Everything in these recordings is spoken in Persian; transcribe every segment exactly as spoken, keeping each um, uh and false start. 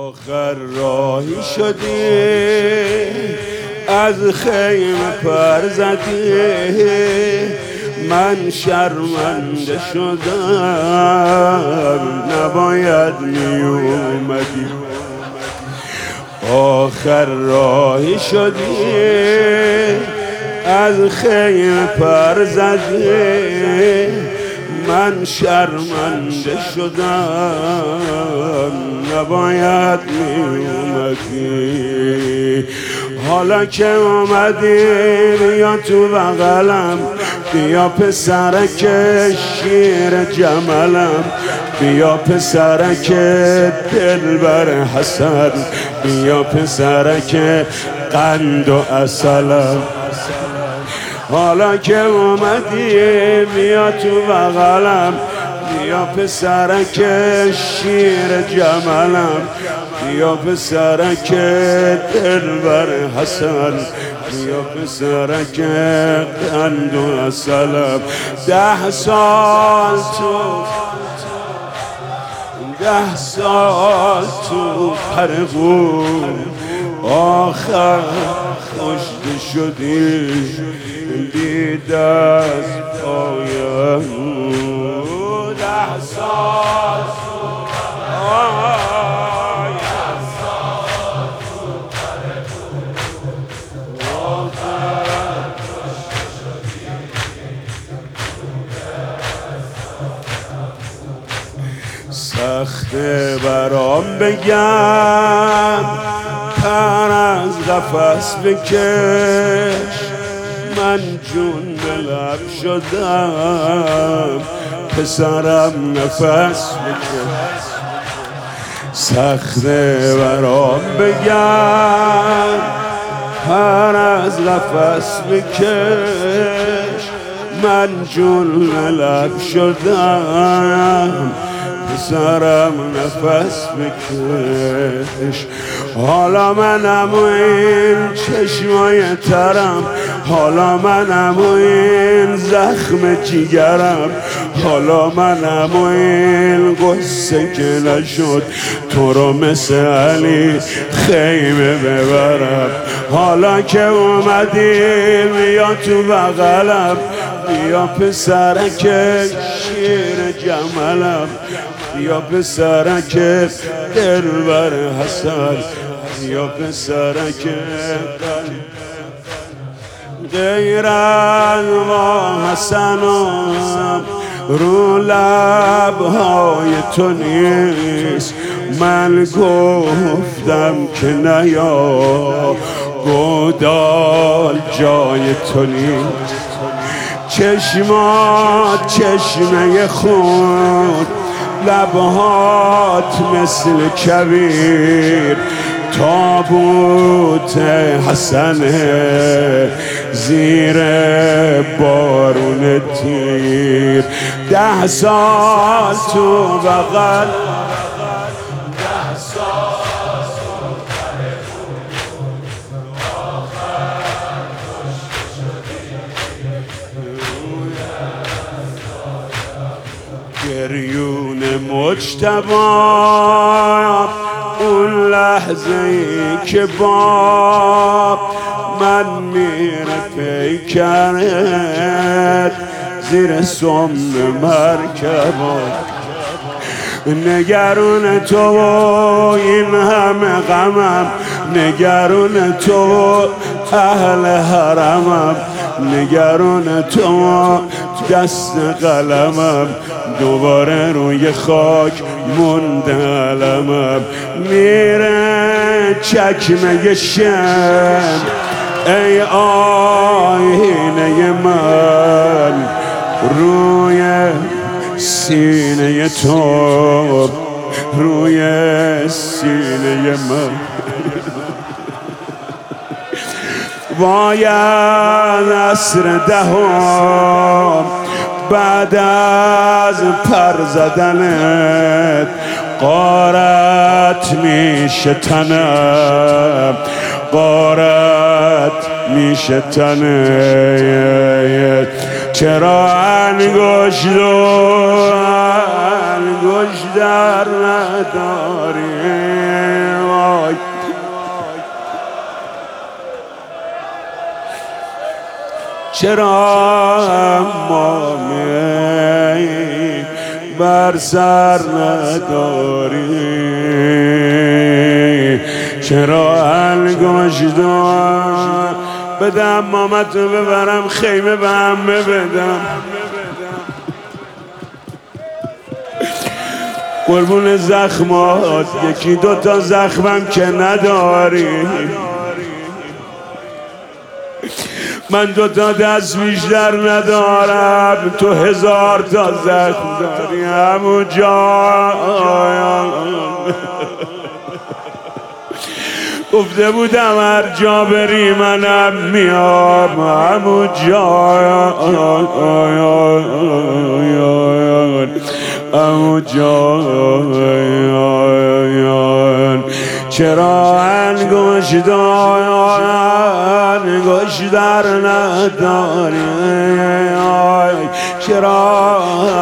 آخر راهی شدی از خیمه پر زدی، من شرمنده شدم نباید می اومدی. آخر راهی شدی از خیمه پر زدی، من شرمنده شدم نباید می اومدی. حالا که اومدی بیا تو بغلم، بیا پسرک شیر جملم، بیا پسرک دلبر حسن، بیا پسرک قند و عسلم. حالا که اومدی بیا تو بغلم، بیا پسرک شیر جملم، بیا پسرک دلبر حسن، بیا پسرک قند و عسلم. ده سال تو ده سال تو پرگون، آخر کشته شدی بی دست پایم. ده سال سخته برام بگم پر از قفس بکش، من جون به لب شدم پسرم نفس بکش. سخته برام بگم پر از قفس بکش، من جون به لب شدم پسرم نفس بکش. حالا منم و این چشمای ترم، حالا منم و این زخم جیگرم، حالا منم و این قصه که نشد تو رو مثل علی خیمه ببرم. حالا که اومدی بیا تو بغلم، بیا پسرک شیر جملم، بیا پسرک دلبر حسن، بیا پسرک غیر از ما حسنم رو لبهای تو نیست. من گفتم که نیا گودال جای تو نیست. چشمات چشمه خون، لبهات مثل کبیر، تابوت حسنه زیر بارون تیر. ده سال تو بغل، گریون مجتبی اون لحظه ای که با من میره پیکرت زیر سم مرکبات. نگرون تو این همه غمم، نگرون تو اهل حرمم، نگرون تو دست قلمم، دوباره روی خاک مونده علمم. میره چکمه شم ای آینه من، روی سینه تو روی سینه من. وای عصر دهم بعد از پر زدنت غارت میشه تنم، غارت میشه تنت. چرا انگشت و انگشت در نداری چرا امامی بر سر نداری؟ چرا الگشتان بدم مامتو ببرم خیمه به همه بدم؟ قربون زخمات یکی دوتا زخمم که نداری، من دوتا دست بیشتر ندارم، تو هزار تا زخم داری. همون جان گفته بودم هر جا بری منم میام، همون جان همون جان. چرا انگشتان انگشتر نداری؟ چرا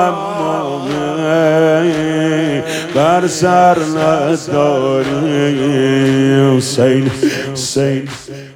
امامی بر سر نداری؟ حسین حسین